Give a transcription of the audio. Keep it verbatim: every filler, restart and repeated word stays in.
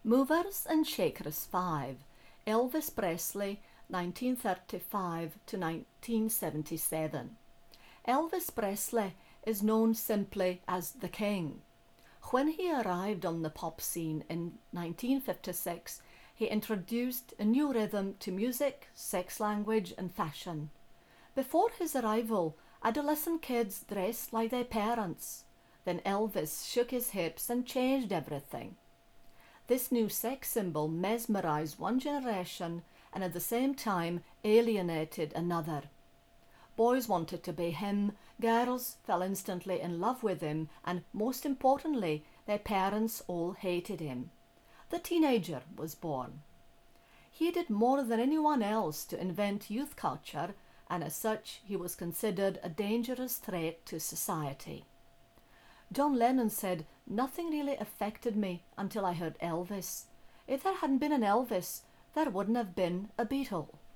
Movers and Shakers five, Elvis Presley, nineteen thirty-five to nineteen seventy-seven. Elvis Presley is known simply as the King. When he arrived on the pop scene in nineteen fifty-six, he introduced a new rhythm to music, sex language and fashion. Before his arrival, adolescent kids dressed like their parents. Then Elvis shook his hips and changed everything. This new sex symbol mesmerized one generation and at the same time alienated another. Boys wanted to be him, girls fell instantly in love with him, and most importantly, their parents all hated him. The teenager was born. He did more than anyone else to invent youth culture, and as such he was considered a dangerous threat to society. John Lennon said, "Nothing really affected me until I heard Elvis. If there hadn't been an Elvis, there wouldn't have been a Beatle."